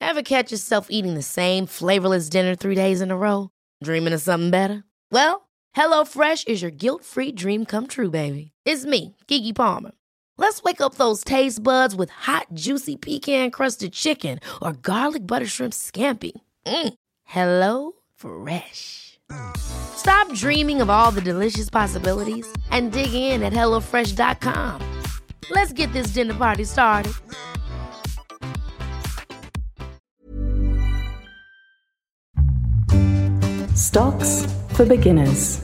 Ever catch yourself eating the same flavorless dinner 3 days in a row? Dreaming of something better? Well, HelloFresh is your guilt-free dream come true, baby. It's me, Keke Palmer. Let's wake up those taste buds with hot, juicy pecan-crusted chicken or garlic butter shrimp scampi. Hello Fresh. Stop dreaming of all the delicious possibilities and dig in at HelloFresh.com. Let's get this dinner party started. Stocks for Beginners.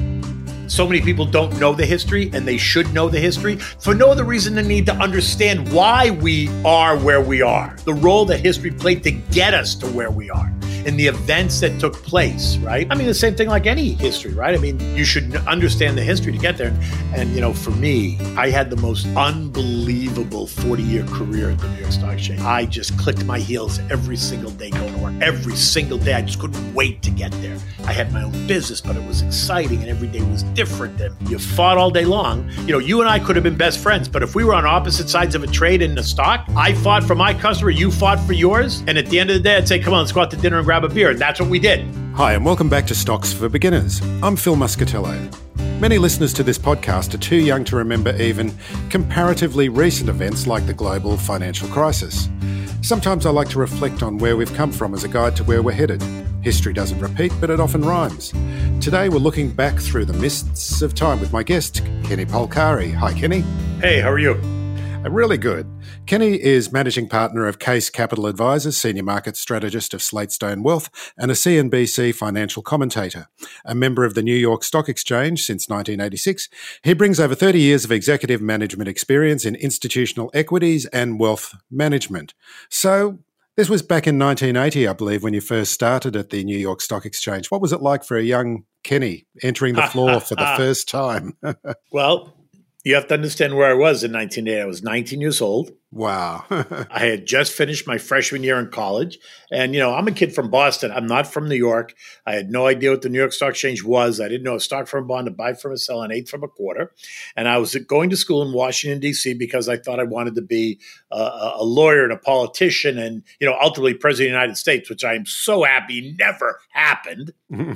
So many people don't know the history, and they should know the history for no other reason than need to understand why we are where we are, the role that history played to get us to where we are, and the events that took place, right? I mean, the same thing like any history, right? I mean, you should understand the history to get there. And you know, for me, I had the most unbelievable 40-year career at the New York Stock Exchange. I just clicked my heels every single day going to work. Every single day, I just couldn't wait to get there. I had my own business, but it was exciting, and every day was different. And you fought all day long. You know, you and I could have been best friends, but if we were on opposite sides of a trade in the stock, I fought for my customer, you fought for yours, and at the end of the day, I'd say, come on, let's go out to dinner and grab a beer. And that's what we did. Hi, and welcome back to Stocks for Beginners. I'm Phil Muscatello. Many listeners to this podcast are too young to remember even comparatively recent events like the global financial crisis. Sometimes I like to reflect on where we've come from as a guide to where we're headed. History doesn't repeat, but it often rhymes. Today we're looking back through the mists of time with my guest, Kenny Polcari. Hi, Kenny. Hey, how are you? Really good. Kenny is managing partner of Case Capital Advisors, senior market strategist of Slatestone Wealth, and a CNBC financial commentator. A member of the New York Stock Exchange since 1986, he brings over 30 years of executive management experience in institutional equities and wealth management. So, this was back in 1980, I believe, when you first started at the New York Stock Exchange. What was it like for a young Kenny entering the floor for the first time? Well, you have to understand where I was in 1980. I was 19 years old. Wow. I had just finished my freshman year in college. And, you know, I'm a kid from Boston. I'm not from New York. I had no idea what the New York Stock Exchange was. I didn't know a stock from a bond, a buy from a sell, an eighth from a quarter. And I was going to school in Washington, D.C. because I thought I wanted to be a lawyer and a politician and, you know, ultimately president of the United States, which I am so happy never happened.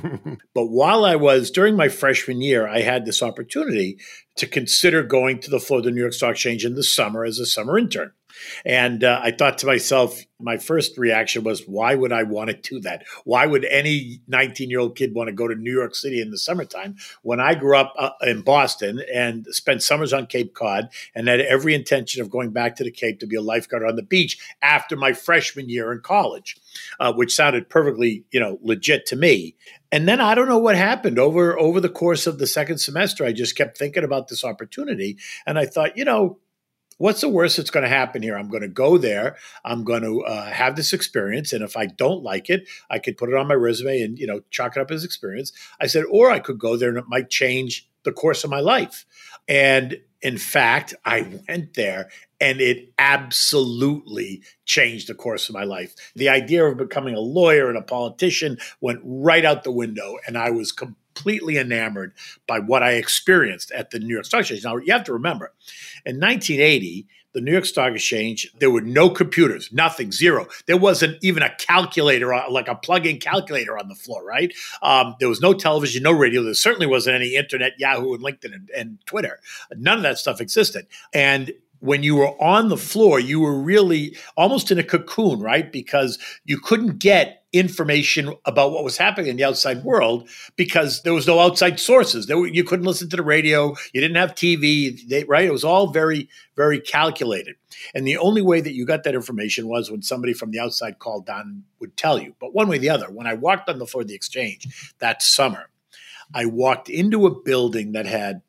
But while I was, during my freshman year, I had this opportunity to consider going to the floor of the New York Stock Exchange in the summer as a summer intern. And I thought to myself, my first reaction was, why would I want to do that? Why would any 19-year-old kid want to go to New York City in the summertime when I grew up in Boston and spent summers on Cape Cod and had every intention of going back to the Cape to be a lifeguard on the beach after my freshman year in college, which sounded perfectly, you know, legit to me. And then I don't know what happened over the course of the second semester. I just kept thinking about this opportunity. And I thought, you know, what's the worst that's going to happen here? I'm going to go there. I'm going to have this experience. And if I don't like it, I could put it on my resume and, you know, chalk it up as experience. I said, or I could go there and it might change the course of my life. And in fact, I went there and it absolutely changed the course of my life. The idea of becoming a lawyer and a politician went right out the window. And I was completely enamored by what I experienced at the New York Stock Exchange. Now, you have to remember, in 1980, the New York Stock Exchange, there were no computers, nothing, zero. There wasn't even a calculator, like a plug-in calculator on the floor, right? There was no television, no radio. There certainly wasn't any internet, Yahoo and LinkedIn and Twitter. None of that stuff existed. And when you were on the floor, you were really almost in a cocoon, right? Because you couldn't get information about what was happening in the outside world because there was no outside sources. You couldn't listen to the radio. You didn't have TV, right? It was all very, very calculated. And the only way that you got that information was when somebody from the outside called down would tell you. But one way or the other, when I walked on the floor of the exchange that summer, I walked into a building that had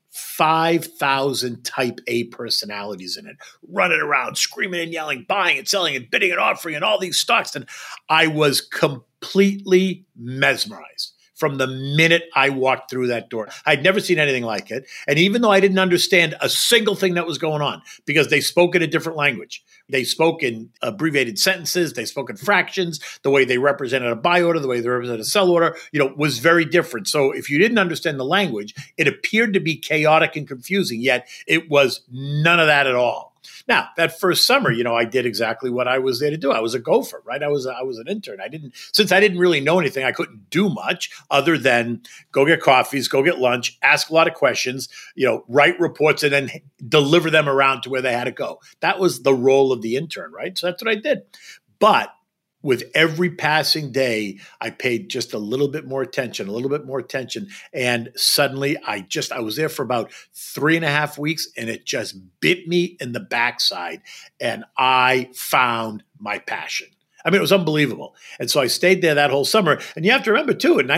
5,000 type A personalities in it, running around, screaming and yelling, buying and selling and bidding and offering and all these stocks. And I was completely mesmerized from the minute I walked through that door. I'd never seen anything like it. And even though I didn't understand a single thing that was going on, because they spoke in a different language, they spoke in abbreviated sentences, they spoke in fractions, the way they represented a buy order, the way they represented a sell order, was very different. So if you didn't understand the language, it appeared to be chaotic and confusing, yet it was none of that at all. Now, that first summer, I did exactly what I was there to do. I was a gopher, right? I was an intern. Since I didn't really know anything, I couldn't do much other than go get coffees, go get lunch, ask a lot of questions, write reports, and then deliver them around to where they had to go. That was the role of the intern, right? So that's what I did. But with every passing day, I paid just a little bit more attention. And suddenly I was there for about 3.5 weeks, and it just bit me in the backside. And I found my passion. I mean, it was unbelievable. And so I stayed there that whole summer. And you have to remember too, in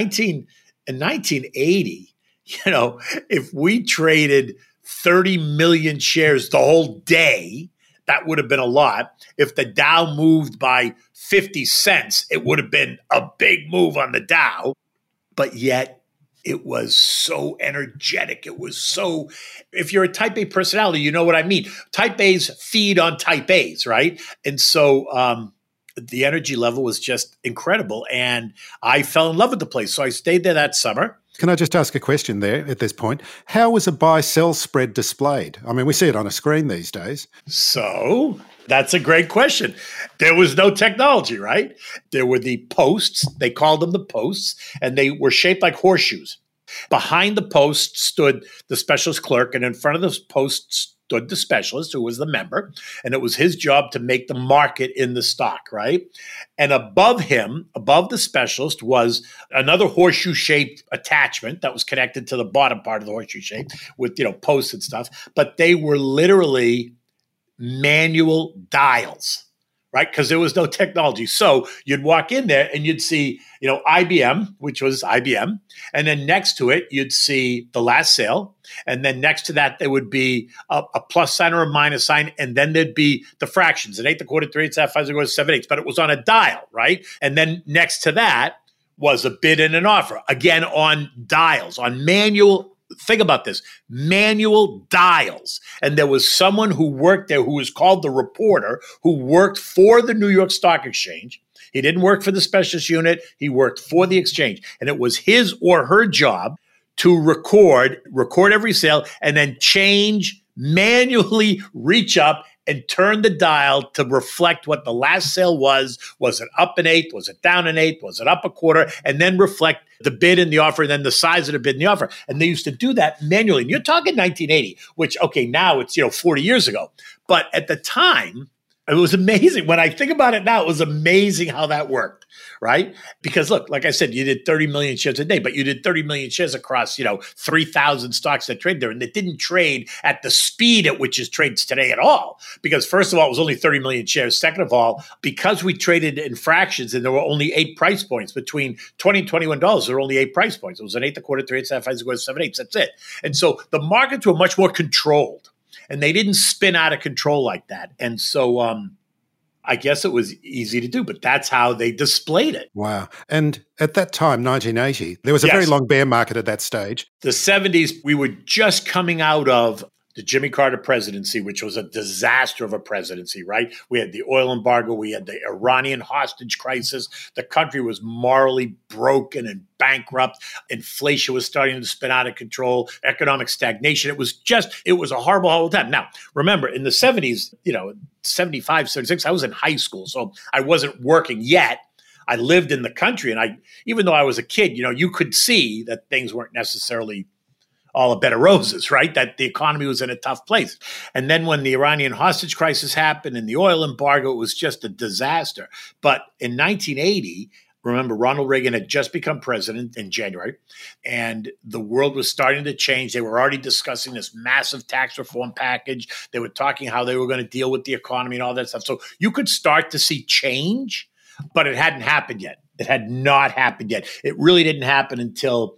1980, if we traded 30 million shares the whole day, that would have been a lot. If the Dow moved by 50 cents, it would have been a big move on the Dow. But yet it was so energetic. It was so, if you're a type A personality, you know what I mean. Type A's feed on type A's, right? And so the energy level was just incredible. And I fell in love with the place. So I stayed there that summer. Can I just ask a question there at this point? How was a buy-sell spread displayed? I mean, we see it on a screen these days. So that's a great question. There was no technology, right? There were the posts. They called them the posts, and they were shaped like horseshoes. Behind the post stood the specialist clerk, and in front of the post stood the specialist, who was the member, and it was his job to make the market in the stock, right? And above him, above the specialist, was another horseshoe-shaped attachment that was connected to the bottom part of the horseshoe shape with, posts and stuff. But they were literally manual dials, right? Because there was no technology. So you'd walk in there and you'd see, IBM, which was IBM. And then next to it, you'd see the last sale. And then next to that, there would be a plus sign or a minus sign. And then there'd be the fractions, an eighth, a quarter, 3/8, half, 5, 7/8. But it was on a dial, right? And then next to that was a bid and an offer, again on dials, on manual. Think about this, manual dials. And there was someone who worked there who was called the reporter, who worked for the New York Stock Exchange. He didn't work for the specialist unit. He worked for the exchange. And it was his or her job to record every sale, and then manually reach up and turn the dial to reflect what the last sale was. Was it up an eighth? Was it down an eighth? Was it up a quarter? And then reflect the bid and the offer, and then the size of the bid and the offer. And they used to do that manually. And you're talking 1980, which, okay, now it's, 40 years ago. But at the time, it was amazing. When I think about it now, it was amazing how that worked, right? Because look, like I said, you did 30 million shares a day, but you did 30 million shares across, 3,000 stocks that trade there. And it didn't trade at the speed at which it trades today at all. Because first of all, it was only 30 million shares. Second of all, because we traded in fractions and there were only 8 price points between $20 and $21, there were only 8 price points. It was an eighth, a quarter, 3/8, half, 5, 7/8. That's it. And so the markets were much more controlled. And they didn't spin out of control like that. And so I guess it was easy to do, but that's how they displayed it. Wow. And at that time, 1980, there was a very long bear market at that stage. The 70s, we were just coming out of the Jimmy Carter presidency, which was a disaster of a presidency, right? We had the oil embargo. We had the Iranian hostage crisis. The country was morally broken and bankrupt. Inflation was starting to spin out of control. Economic stagnation. It was a horrible, horrible time. Now, remember, in the 70s, 75, 76, I was in high school, so I wasn't working yet. I lived in the country, and even though I was a kid, you could see that things weren't necessarily all a bed of roses, right? That the economy was in a tough place. And then when the Iranian hostage crisis happened and the oil embargo, it was just a disaster. But in 1980, remember, Ronald Reagan had just become president in January, and the world was starting to change. They were already discussing this massive tax reform package. They were talking how they were going to deal with the economy and all that stuff. So you could start to see change, but it hadn't happened yet. It had not happened yet. It really didn't happen until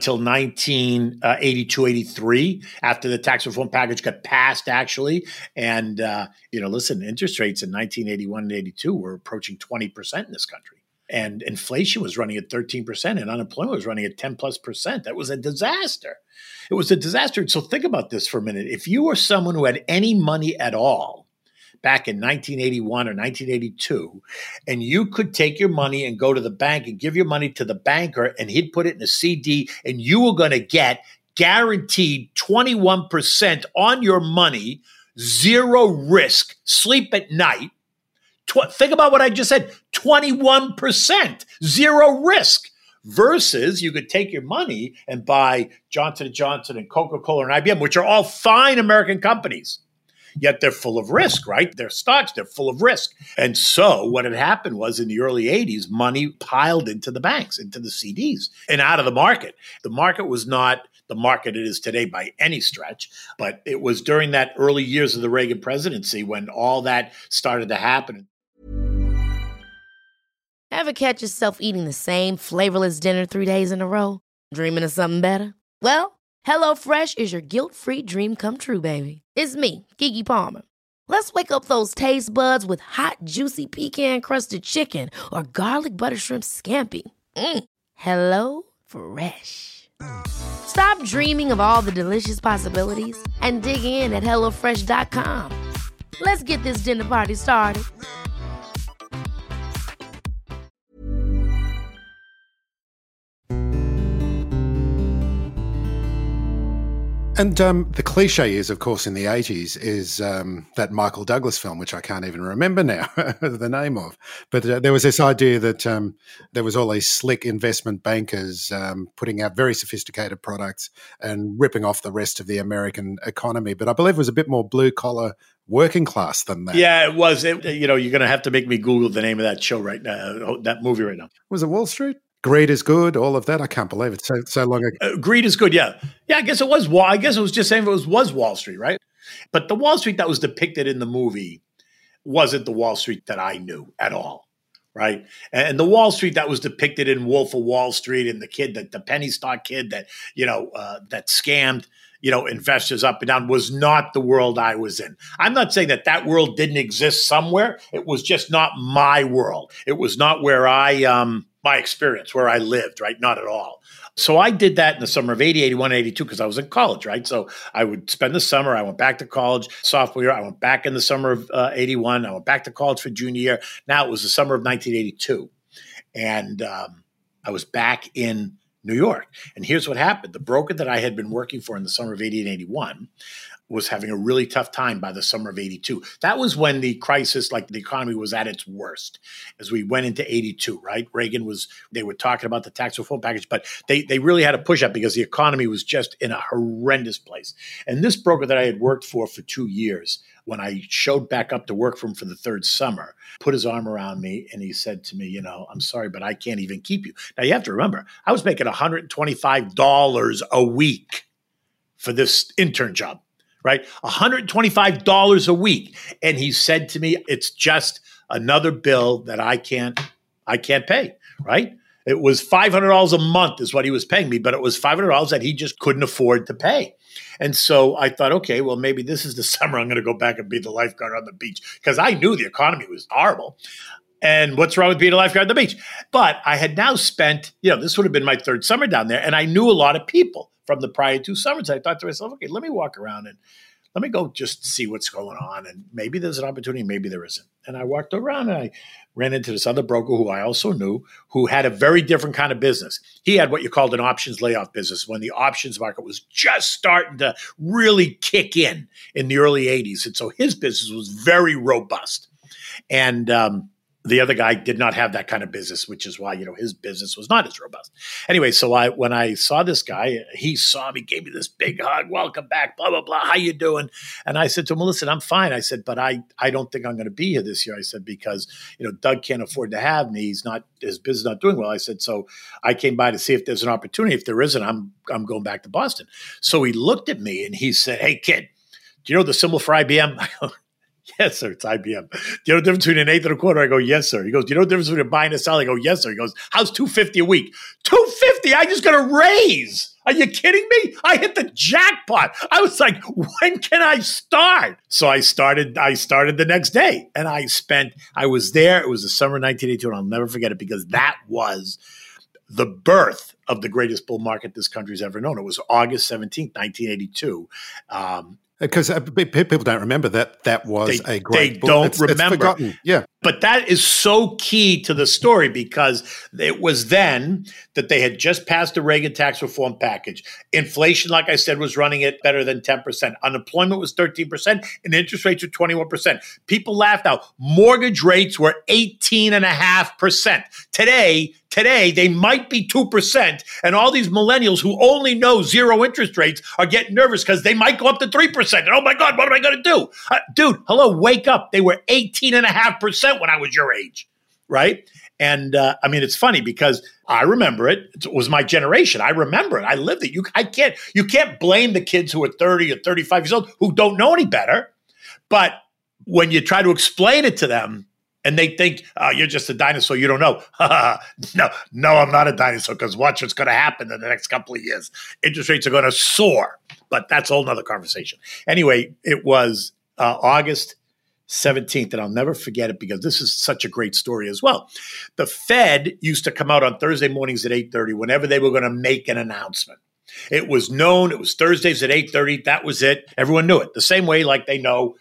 1982, 83, after the tax reform package got passed, actually. And, listen, interest rates in 1981 and 82 were approaching 20% in this country. And inflation was running at 13%, and unemployment was running at 10+%. That was a disaster. It was a disaster. So think about this for a minute. If you were someone who had any money at all back in 1981 or 1982, and you could take your money and go to the bank and give your money to the banker, and he'd put it in a CD, and you were going to get guaranteed 21% on your money, zero risk, sleep at night. Think about what I just said, 21%, zero risk. Versus you could take your money and buy Johnson & Johnson and Coca-Cola and IBM, which are all fine American companies. Yet they're full of risk, right? Their stocks, they're full of risk. And so what had happened was in the early 80s, money piled into the banks, into the CDs, and out of the market. The market was not the market it is today by any stretch, but it was during that early years of the Reagan presidency when all that started to happen. Ever catch yourself eating the same flavorless dinner 3 days in a row? Dreaming of something better? Well, HelloFresh is your guilt-free dream come true, baby. It's me, Keke Palmer. Let's wake up those taste buds with hot, juicy pecan-crusted chicken or garlic butter shrimp scampi. Hello Fresh. Stop dreaming of all the delicious possibilities and dig in at HelloFresh.com. Let's get this dinner party started. And the cliche is, of course, in the 80s is that Michael Douglas film, which I can't even remember now the name of. But there was this idea that there was all these slick investment bankers putting out very sophisticated products and ripping off the rest of the American economy. But I believe it was a bit more blue-collar working class than that. Yeah, it was. You're going to have to make me Google the name of that show right now, that movie right now. Was it Wall Street? Greed is Good, all of that. I can't believe it. So long ago. Greed is Good, yeah. Yeah, I guess it was. I guess it was just saying it was Wall Street, right? But the Wall Street that was depicted in the movie wasn't the Wall Street that I knew at all, right? And the Wall Street that was depicted in Wolf of Wall Street and the kid, the penny stock kid that, that scammed, investors up and down was not the world I was in. I'm not saying that world didn't exist somewhere. It was just not my world. It was not where my experience, where I lived, right? Not at all. So I did that in the summer of 80, 81, 82, because I was in college, right? So I would spend the summer. I went back to college sophomore year. I went back in the summer of 81. I went back to college for junior year. Now it was the summer of 1982. And I was back in New York. And here's what happened. The broker that I had been working for in the summer of 80 and 81 was having a really tough time by the summer of 82. That was when the crisis, like the economy was at its worst as we went into 82, right? They were talking about the tax reform package, but they really had to push up because the economy was just in a horrendous place. And this broker that I had worked for 2 years, when I showed back up to work for him for the third summer, put his arm around me and he said to me, I'm sorry, but I can't even keep you. Now you have to remember, I was making $125 a week for this intern job. Right? $125 a week. And he said to me, it's just another bill that I can't pay, right? It was $500 a month is what he was paying me, but it was $500 that he just couldn't afford to pay. And so I thought, okay, well, maybe this is the summer I'm going to go back and be the lifeguard on the beach because I knew the economy was horrible. And what's wrong with being a lifeguard on the beach? But I had now spent, this would have been my third summer down there, and I knew a lot of people from the prior 2 summers. I thought to myself, okay, let me walk around and let me go just see what's going on. And maybe there's an opportunity, maybe there isn't. And I walked around and I ran into this other broker who I also knew who had a very different kind of business. He had what you called an options layoff business when the options market was just starting to really kick in the early 80s. And so his business was very robust. And the other guy did not have that kind of business, which is why, his business was not as robust. Anyway, so when I saw this guy, he saw me, gave me this big hug, welcome back, blah, blah, blah, how you doing? And I said to him, well, listen, I'm fine. I said, but I don't think I'm going to be here this year. I said, because, Doug can't afford to have me. His business is not doing well. I said, so I came by to see if there's an opportunity. If there isn't, I'm going back to Boston. So he looked at me and he said, hey, kid, do you know the symbol for IBM? I go, yes, sir, it's IBM. Do you know the difference between an eighth and a quarter? I go, yes, sir. He goes, do you know the difference between a buy and a sell? I go, yes, sir. He goes, how's $250 a week? $250? I just got a raise. Are you kidding me? I hit the jackpot. I was like, when can I start? So I started the next day. And I was there. It was the summer of 1982, and I'll never forget it because that was the birth of the greatest bull market this country's ever known. It was August 17th, 1982. Because people don't remember that was a great book. They don't remember. It's forgotten. Yeah. But that is so key to the story because it was then that they had just passed the Reagan tax reform package. Inflation, like I said, was running at better than 10%. Unemployment was 13% and interest rates were 21%. People laughed out. Mortgage rates were 18.5%. Today, they might be 2%. And all these millennials who only know zero interest rates are getting nervous because they might go up to 3%. And oh my God, what am I going to do? Dude, hello, wake up. They were 18.5% when I was your age, right? And I mean, it's funny because I remember it. It was my generation. I remember it. I lived it. You can't blame the kids who are 30 or 35 years old who don't know any better. But when you try to explain it to them, and they think, oh, you're just a dinosaur, you don't know. No, I'm not a dinosaur because watch what's going to happen in the next couple of years. Interest rates are going to soar, but that's a whole nother conversation. Anyway, it was August 17th, and I'll never forget it because this is such a great story as well. The Fed used to come out on Thursday mornings at 8:30 whenever they were going to make an announcement. It was known. It was Thursdays at 8:30. That was it. Everyone knew it. The same way like they know,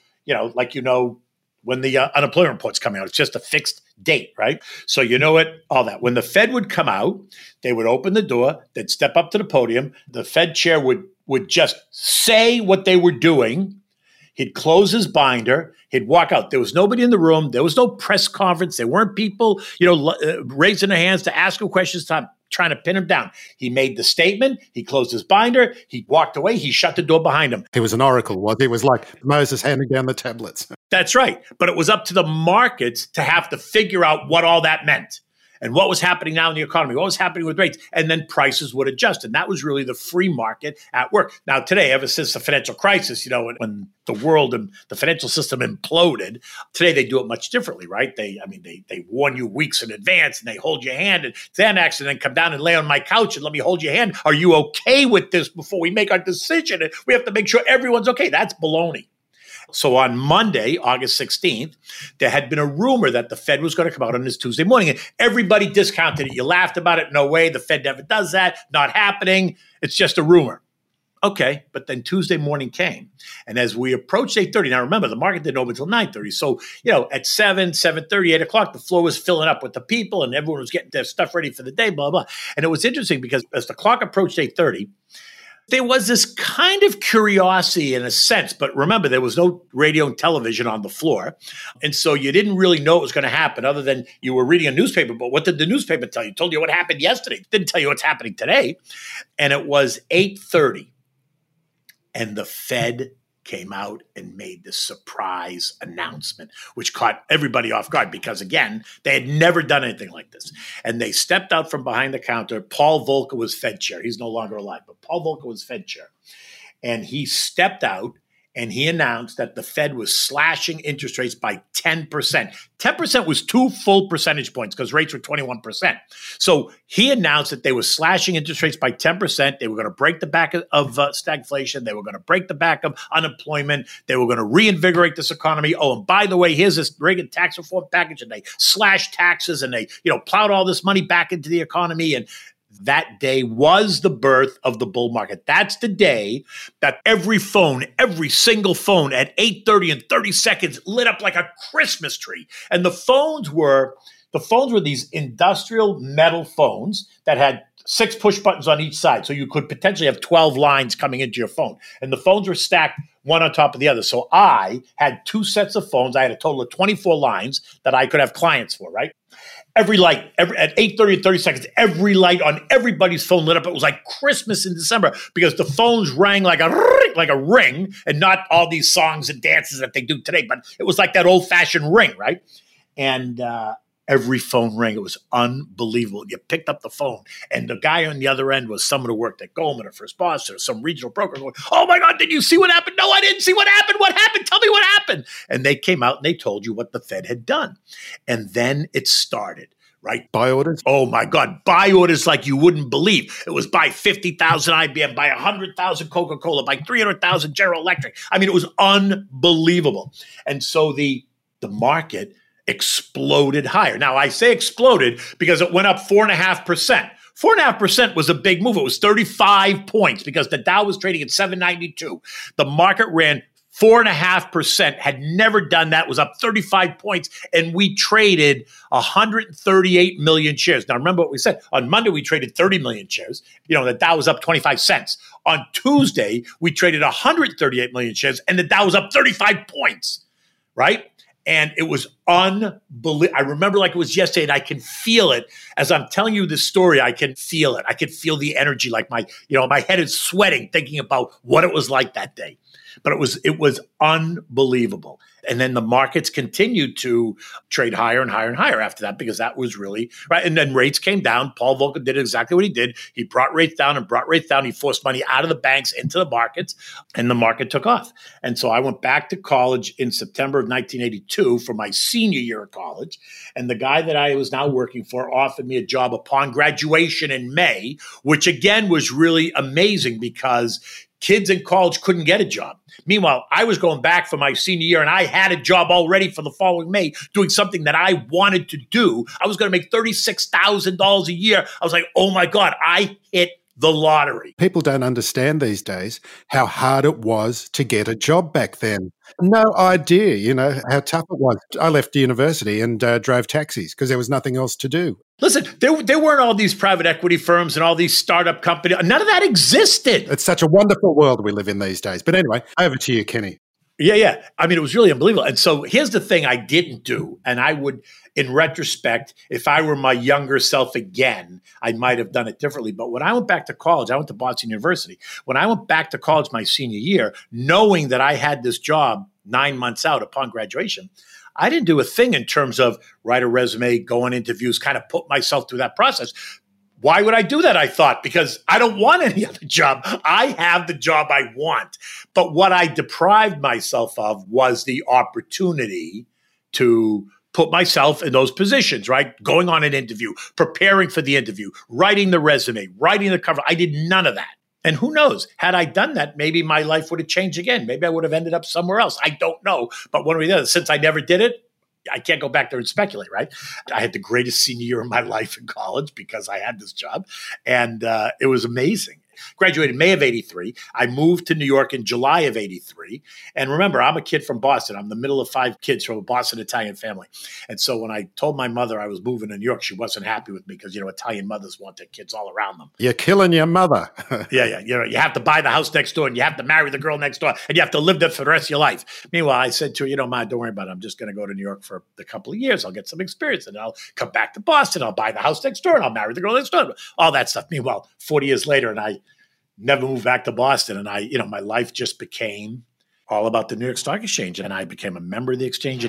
when the unemployment report's coming out. It's just a fixed date, right? So you know it, all that. When the Fed would come out, they would open the door, they'd step up to the podium, the Fed chair would just say what they were doing. He'd close his binder, he'd walk out. There was nobody in the room. There was no press conference. There weren't people, raising their hands to ask him questions, trying to pin him down. He made the statement. He closed his binder. He walked away. He shut the door behind him. He was an oracle, was he? It was like Moses handing down the tablets. That's right. But it was up to the markets to have to figure out what all that meant and what was happening now in the economy, what was happening with rates, and then prices would adjust. And that was really the free market at work. Now, today, ever since the financial crisis, when the world and the financial system imploded, today they do it much differently, right? They warn you weeks in advance and they hold your hand and Xanax and then come down and lay on my couch and let me hold your hand. Are you okay with this before we make our decision? And we have to make sure everyone's okay. That's baloney. So on Monday, August 16th, there had been a rumor that the Fed was going to come out on this Tuesday morning. And everybody discounted it. You laughed about it. No way. The Fed never does that. Not happening. It's just a rumor. Okay. But then Tuesday morning came. And as we approached 8:30, now remember, the market didn't open until 9:30. So, at 7:30, 8 o'clock, the floor was filling up with the people and everyone was getting their stuff ready for the day, blah, blah. And it was interesting because as the clock approached 8:30, there was this kind of curiosity in a sense, but remember, there was no radio and television on the floor. And so you didn't really know what was going to happen other than you were reading a newspaper. But what did the newspaper tell you? It told you what happened yesterday. It didn't tell you what's happening today. And it was 8:30. And the Fed came out and made this surprise announcement, which caught everybody off guard because, again, they had never done anything like this. And they stepped out from behind the counter. Paul Volcker was Fed chair. He's no longer alive, but Paul Volcker was Fed chair. And he stepped out and he announced that the Fed was slashing interest rates by 10%. 10% was 2 full percentage points because rates were 21%. So he announced that they were slashing interest rates by 10%. They were going to break the back of stagflation. They were going to break the back of unemployment. They were going to reinvigorate this economy. Oh, and by the way, here's this Reagan tax reform package, and they slashed taxes and they, plowed all this money back into the economy. And that day was the birth of the bull market. That's the day that every single phone at 8:30 and 30 seconds lit up like a Christmas tree. And the phones were these industrial metal phones that had 6 push buttons on each side. So you could potentially have 12 lines coming into your phone. And the phones were stacked one on top of the other. So I had 2 sets of phones. I had a total of 24 lines that I could have clients for, right? Every light, at 8:30 and 30 seconds, every light on everybody's phone lit up. It was like Christmas in December because the phones rang like a ring and not all these songs and dances that they do today. But it was like that old-fashioned ring, right? And every phone rang. It was unbelievable. You picked up the phone, and the guy on the other end was someone who worked at Goldman or First Boston or some regional broker going, oh, my God, did you see what happened? No, I didn't see what happened. What happened? Tell me what happened. And they came out and they told you what the Fed had done. And then it started. Right? Buy orders? Oh, my God. Buy orders like you wouldn't believe. It was buy 50,000 IBM, buy 100,000 Coca-Cola, buy 300,000 General Electric. I mean, it was unbelievable. And so the market exploded higher. Now, I say exploded because it went up 4.5%. 4.5% was a big move. It was 35 points because the Dow was trading at 792. The market ran 4.5%, had never done that, was up 35 points, and we traded 138 million shares. Now, remember what we said. On Monday, we traded 30 million shares. The Dow was up 25 cents. On Tuesday, we traded 138 million shares, and the Dow was up 35 points, right? And it was unbelievable. I remember like it was yesterday, and I can feel it. As I'm telling you this story, I can feel it. I can feel the energy, like my head is sweating thinking about what it was like that day. But it was unbelievable. And then the markets continued to trade higher and higher and higher after that, because that was really right. And then rates came down. Paul Volcker did exactly what he did. He brought rates down and brought rates down. He forced money out of the banks into the markets, and the market took off. And so I went back to college in September of 1982 for my senior year of college. And the guy that I was now working for offered me a job upon graduation in May, which again was really amazing because kids in college couldn't get a job. Meanwhile, I was going back for my senior year, and I had a job already for the following May doing something that I wanted to do. I was going to make $36,000 a year. I was like, oh my God, I hit the lottery. People don't understand these days how hard it was to get a job back then. No idea, how tough it was. I left university and drove taxis because there was nothing else to do. Listen, there weren't all these private equity firms and all these startup companies. None of that existed. It's such a wonderful world we live in these days. But anyway, over to you, Kenny. Yeah. I mean, it was really unbelievable. And so here's the thing I didn't do. And I would, in retrospect, if I were my younger self again, I might have done it differently. But when I went back to college, I went to Boston University. When I went back to college my senior year, knowing that I had this job 9 months out upon graduation, I didn't do a thing in terms of write a resume, go on interviews, kind of put myself through that process. Why would I do that? I thought, because I don't want any other job. I have the job I want. But what I deprived myself of was the opportunity to put myself in those positions, right? Going on an interview, preparing for the interview, writing the resume, writing the cover. I did none of that. And who knows, had I done that, maybe my life would have changed again. Maybe I would have ended up somewhere else. I don't know. But one way or the other, since I never did it, I can't go back there and speculate, right? I had the greatest senior year of my life in college because I had this job. And it was amazing. Graduated May of 83. I moved to New York in July of 83. And remember, I'm a kid from Boston. I'm the middle of 5 kids from a Boston Italian family. And so when I told my mother I was moving to New York, she wasn't happy with me because, Italian mothers want their kids all around them. You're killing your mother. Yeah. You have to buy the house next door, and you have to marry the girl next door, and you have to live there for the rest of your life. Meanwhile, I said to her, Ma, don't worry about it. I'm just going to go to New York for a couple of years. I'll get some experience, and I'll come back to Boston. I'll buy the house next door, and I'll marry the girl next door. All that stuff. Meanwhile, 40 years later, and I never moved back to Boston. And my life just became all about the New York Stock Exchange. And I became a member of the exchange in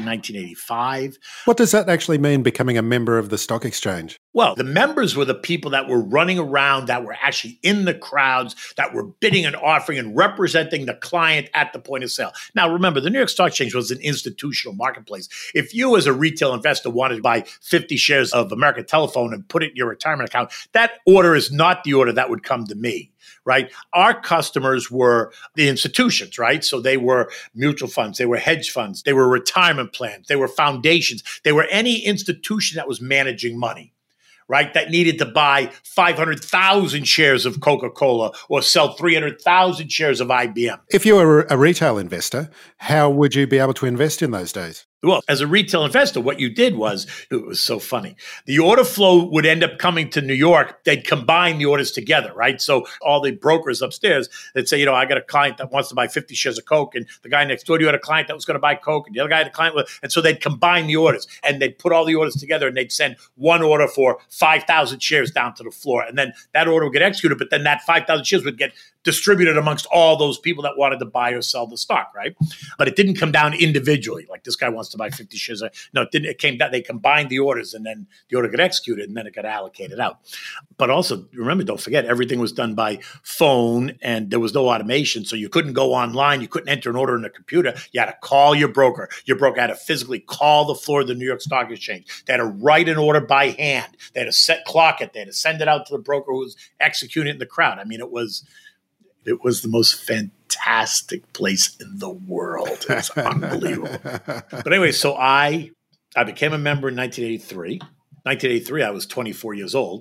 1985. What does that actually mean, becoming a member of the stock exchange? Well, the members were the people that were running around, that were actually in the crowds, that were bidding and offering and representing the client at the point of sale. Now, remember, the New York Stock Exchange was an institutional marketplace. If you, as a retail investor, wanted to buy 50 shares of American Telephone and put it in your retirement account, that order is not the order that would come to me. Right? Our customers were the institutions, right? So they were mutual funds, they were hedge funds, they were retirement plans, they were foundations, they were any institution that was managing money, right? That needed to buy 500,000 shares of Coca-Cola or sell 300,000 shares of IBM. If you were a retail investor, how would you be able to invest in those days? Well, as a retail investor, what you did was, it was so funny. The order flow would end up coming to New York. They'd combine the orders together, right? So all the brokers upstairs, they'd say, I got a client that wants to buy 50 shares of Coke, and the guy next door to you had a client that was going to buy Coke, and the other guy had a client. And so they'd combine the orders, and they'd put all the orders together, and they'd send one order for 5,000 shares down to the floor. And then that order would get executed, but then that 5,000 shares would get distributed amongst all those people that wanted to buy or sell the stock, right? But it didn't come down individually. Like, this guy wants to buy 50 shares. No, it didn't. It came down. They combined the orders, and then the order got executed, and then it got allocated out. But also, remember, don't forget, everything was done by phone, and there was no automation, so you couldn't go online. You couldn't enter an order in a computer. You had to call your broker. Your broker had to physically call the floor of the New York Stock Exchange. They had to write an order by hand. They had to clock it. They had to send it out to the broker who was executing it in the crowd. I mean, it was the most fantastic place in the world. It's unbelievable. But anyway, so I became a member in 1983. 1983, I was 24 years old.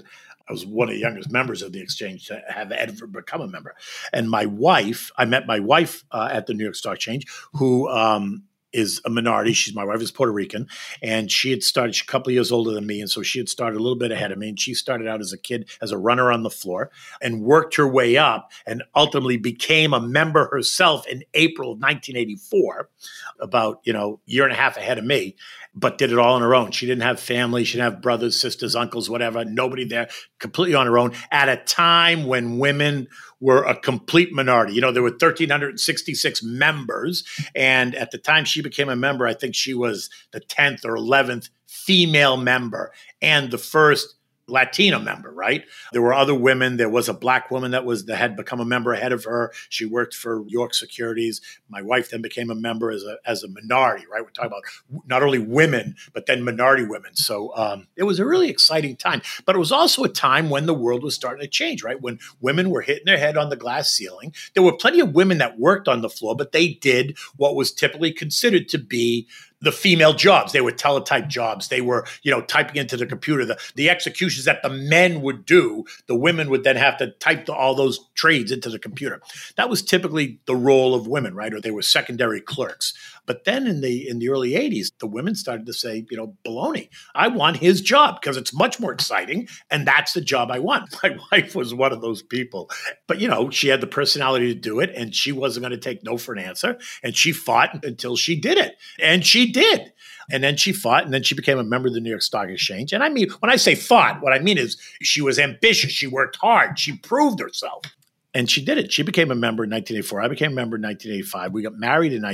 I was one of the youngest members of the exchange to have ever become a member. And I met my wife at the New York Stock Exchange, who is a minority. My wife is Puerto Rican, and she's a couple of years older than me. And so she had started a little bit ahead of me. And she started out as a kid, as a runner on the floor, and worked her way up and ultimately became a member herself in April of 1984, about, year and a half ahead of me, but did it all on her own. She didn't have family. She didn't have brothers, sisters, uncles, whatever, nobody there, completely on her own at a time when women were a complete minority. There were 1,366 members. And at the time she became a member, I think she was the 10th or 11th female member and the first Latino member, right? There were other women. There was a black woman that had become a member ahead of her. She worked for York Securities. My wife then became a member as a minority, right? We're talking about not only women, but then minority women. So it was a really exciting time. But it was also a time when the world was starting to change, right? When women were hitting their head on the glass ceiling. There were plenty of women that worked on the floor, but they did what was typically considered to be the female jobs. They were teletype jobs. They were, typing into the computer. The executions that the men would do, the women would then have to type all those trades into the computer. That was typically the role of women, right? Or they were secondary clerks. But then in the early 80s, the women started to say, baloney. I want his job because it's much more exciting, and that's the job I want. My wife was one of those people. But, she had the personality to do it, and she wasn't going to take no for an answer. And she fought until she did it. And she did. And then she fought, and then she became a member of the New York Stock Exchange. And I mean, when I say fought, what I mean is she was ambitious. She worked hard. She proved herself. And she did it. She became a member in 1984. I became a member in 1985. We got married in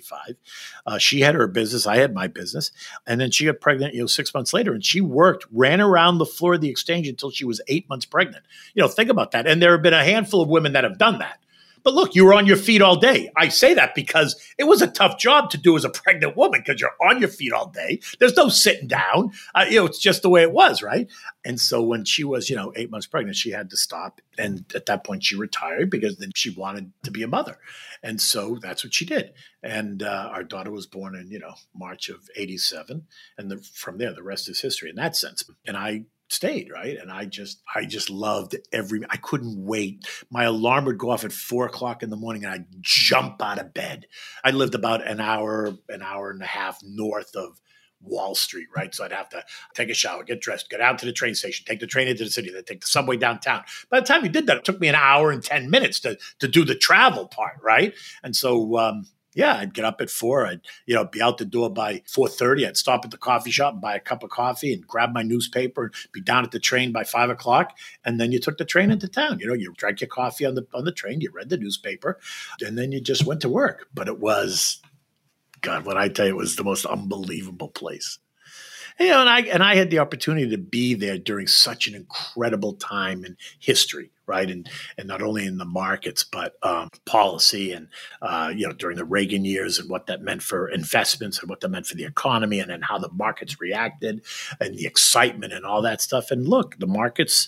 1985. She had her business. I had my business. And then she got pregnant, 6 months later. And she ran around the floor of the exchange until she was 8 months pregnant. Think about that. And there have been a handful of women that have done that. But look, you were on your feet all day. I say that because it was a tough job to do as a pregnant woman because you're on your feet all day. There's no sitting down. It's just the way it was, right? And so when she was, 8 months pregnant, she had to stop. And at that point, she retired because then she wanted to be a mother. And so that's what she did. And our daughter was born in, March of 87. And from there, the rest is history in that sense. And I stayed, right? And I just loved I couldn't wait. My alarm would go off at 4 o'clock in the morning and I'd jump out of bed. I lived about an hour and a half north of Wall Street, right? So I'd have to take a shower, get dressed, get out to the train station, take the train into the city, then take the subway downtown. By the time you did that, it took me an hour and 10 minutes to do the travel part, right? And so, I'd get up at 4. I'd, be out the door by 4:30. I'd stop at the coffee shop and buy a cup of coffee and grab my newspaper and be down at the train by 5 o'clock. And then you took the train into town. You drank your coffee on the train, you read the newspaper, and then you just went to work. But it was, God, when I tell you, it was the most unbelievable place. And I had the opportunity to be there during such an incredible time in history, right? And not only in the markets, but policy and, during the Reagan years and what that meant for investments and what that meant for the economy and then how the markets reacted and the excitement and all that stuff. And look, the markets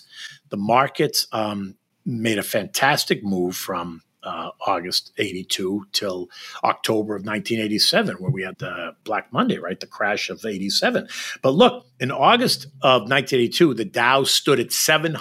made a fantastic move from August 82 till October of 1987, where we had the Black Monday, right? The crash of 87. But look, in August of 1982, the Dow stood at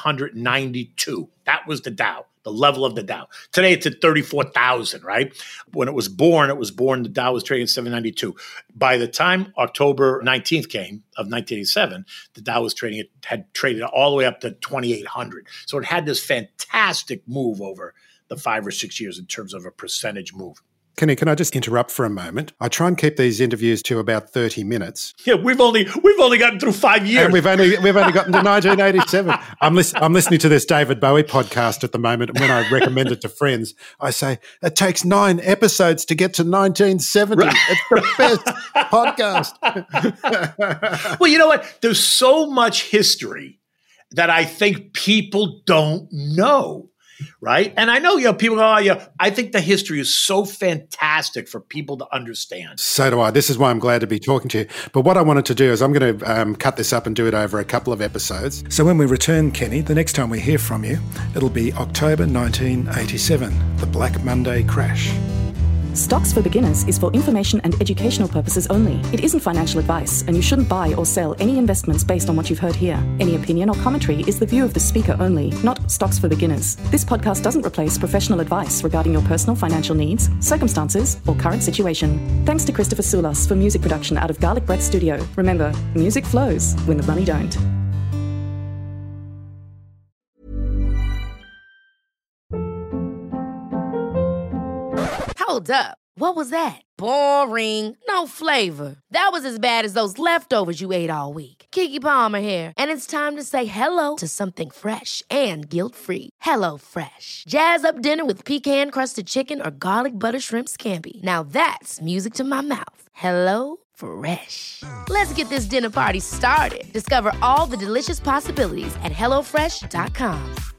792. That was the Dow, the level of the Dow. Today it's at 34,000, right? When it was born, the Dow was trading at 792. By the time October 19th came of 1987, the Dow had traded all the way up to 2,800. So it had this fantastic move over the 5 or 6 years in terms of a percentage move. Kenny, can I just interrupt for a moment? I try and keep these interviews to about 30 minutes. Yeah, we've only gotten through 5 years. And we've only gotten to 1987. I'm listening to this David Bowie podcast at the moment, and when I recommend it to friends, I say, it takes 9 episodes to get to 1970. Right. It's the best podcast. Well, you know what? There's so much history that I think people don't know. Right. And I know, people go, I think the history is so fantastic for people to understand. So do I. This is why I'm glad to be talking to you. But what I wanted to do is I'm going to cut this up and do it over a couple of episodes. So when we return, Kenny, the next time we hear from you, it'll be October 1987, the Black Monday crash. Stocks for Beginners is for information and educational purposes only. It isn't financial advice, and you shouldn't buy or sell any investments based on what you've heard here. Any opinion or commentary is the view of the speaker only, not Stocks for Beginners. This podcast doesn't replace professional advice regarding your personal financial needs, circumstances, or current situation. Thanks to Christopher Soulas for music production out of Garlic Breath Studio. Remember, music flows when the money don't. Hold up. What was that? Boring. No flavor. That was as bad as those leftovers you ate all week. Keke Palmer here, and it's time to say hello to something fresh and guilt-free. Hello Fresh. Jazz up dinner with pecan-crusted chicken or garlic butter shrimp scampi. Now that's music to my mouth. Hello Fresh. Let's get this dinner party started. Discover all the delicious possibilities at HelloFresh.com.